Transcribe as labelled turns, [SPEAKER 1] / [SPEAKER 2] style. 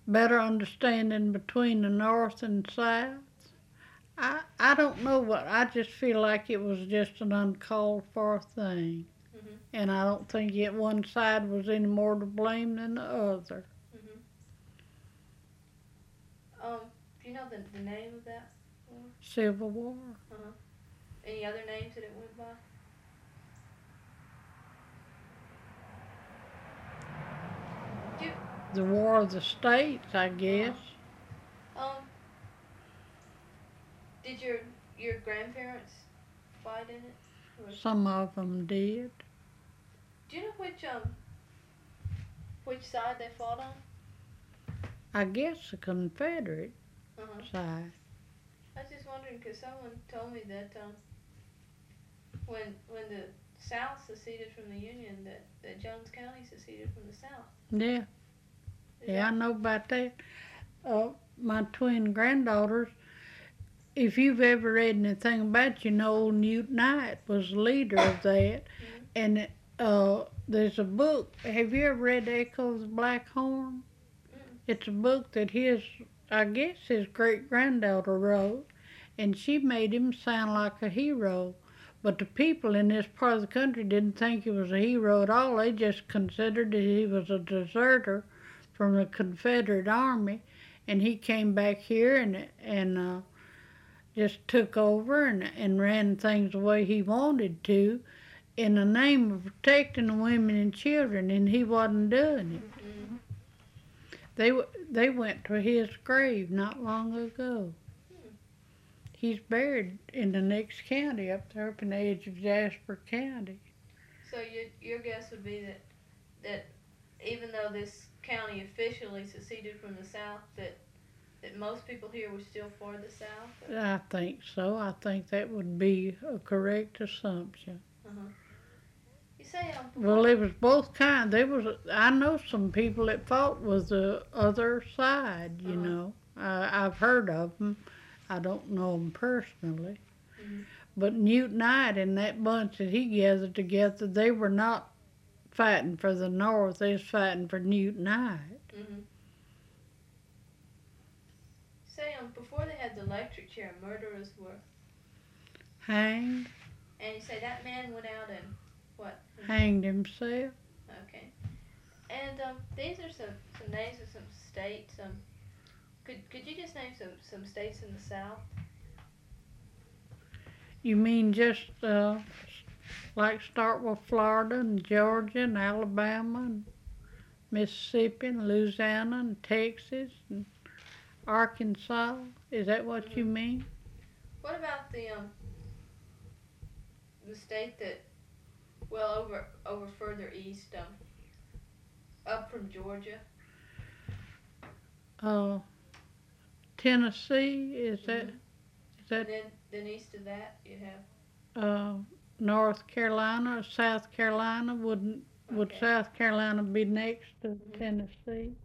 [SPEAKER 1] better understanding between the North and South. I don't know what, I just feel like it was just an uncalled for thing.
[SPEAKER 2] Mhm.
[SPEAKER 1] And I don't think yet one side was any more to blame than the other.
[SPEAKER 2] Mhm. Do you know the name of that war?
[SPEAKER 1] Civil War.
[SPEAKER 2] Uh huh. Any other names that it went by? Do you,
[SPEAKER 1] The War of the States, I
[SPEAKER 2] uh
[SPEAKER 1] guess.
[SPEAKER 2] huh. Did your grandparents fight in it? Or
[SPEAKER 1] Some of them did.
[SPEAKER 2] do you know which side they fought on?
[SPEAKER 1] I guess the Confederate
[SPEAKER 2] Uh huh.
[SPEAKER 1] side.
[SPEAKER 2] I was just wondering because someone told me that when the South seceded from the Union, that Jones County seceded from the South.
[SPEAKER 1] Yeah,
[SPEAKER 2] Is
[SPEAKER 1] yeah, I
[SPEAKER 2] that?
[SPEAKER 1] know about that. My twin granddaughters, if you've ever read anything about, you know, old Newt Knight was the leader of that.
[SPEAKER 2] Mhm.
[SPEAKER 1] And there's a book. Have you ever read Echo of the Black Horn?
[SPEAKER 2] Mm.
[SPEAKER 1] It's a book that I guess his great granddaughter wrote, and she made him sound like a hero. But the people in this part of the country didn't think he was a hero at all. They just considered that he was a deserter from the Confederate Army, and he came back here and just took over and ran things the way he wanted to in the name of protecting the women and children, and he wasn't doing it.
[SPEAKER 2] Mm.
[SPEAKER 1] They went to his grave not long ago.
[SPEAKER 2] Hmm.
[SPEAKER 1] He's buried in the next county up in the edge of Jasper County.
[SPEAKER 2] So your guess would be that even though this county officially seceded from the South, that most people here were still for the South.
[SPEAKER 1] I think so. I think that would be a correct assumption.
[SPEAKER 2] Uh-huh. You say
[SPEAKER 1] Well,
[SPEAKER 2] before.
[SPEAKER 1] it was both kinds. I know some people that fought with the other side.
[SPEAKER 2] Uh huh.
[SPEAKER 1] I've heard of them. I don't know them personally.
[SPEAKER 2] Mhm.
[SPEAKER 1] But Newt Knight and that bunch that he gathered together, they were not fighting for the North. They was fighting for Newt Knight.
[SPEAKER 2] Mhm. Say before they had the electric chair, murderers were.
[SPEAKER 1] Hanged,
[SPEAKER 2] And you say that man went out and what?
[SPEAKER 1] hanged himself.
[SPEAKER 2] Okay. And these are some names of some states. Could you just name some states in the South?
[SPEAKER 1] You mean just like start with Florida and Georgia and Alabama and Mississippi and Louisiana and Texas and Arkansas? Is that what you
[SPEAKER 2] Mhm.
[SPEAKER 1] mean?
[SPEAKER 2] What about the state that well over further east up from Georgia?
[SPEAKER 1] Uh, Tennessee,
[SPEAKER 2] Mhm.
[SPEAKER 1] is
[SPEAKER 2] And
[SPEAKER 1] that
[SPEAKER 2] then east of that you have.
[SPEAKER 1] uh, North Carolina, South Carolina? Would
[SPEAKER 2] Okay.
[SPEAKER 1] South Carolina be next to
[SPEAKER 2] Mhm.
[SPEAKER 1] Tennessee?